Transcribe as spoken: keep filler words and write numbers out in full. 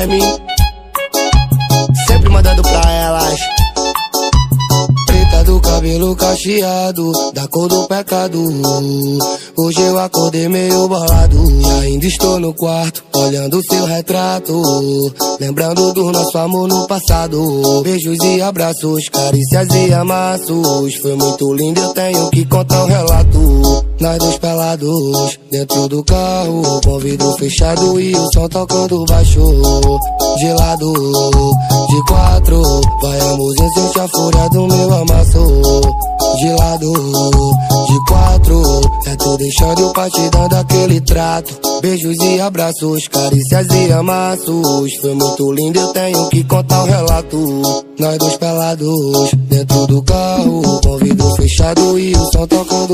Jaime, sempre mandando pra elas. Preta do cabelo cacheado, da cor do pecado. Hoje eu acordei meio bolado e ainda estou no quarto, olhando seu retrato, lembrando do nosso amor no passado. Beijos e abraços, carícias e amassos. Foi muito lindo, eu tenho que contar um relato. Nós dois pelados, dentro do carro, com vidro fechado e o som tocando baixo. De lado, de quatro, vai amorzinho, sente a fúria do meu amasso. De lado, de quatro, é tu deixando eu partir dando aquele trato. Beijos e abraços, carícias e amassos. Foi muito lindo, eu tenho que contar um relato. Nós dois pelados, dentro do carro, com vidro fechado e o som tocando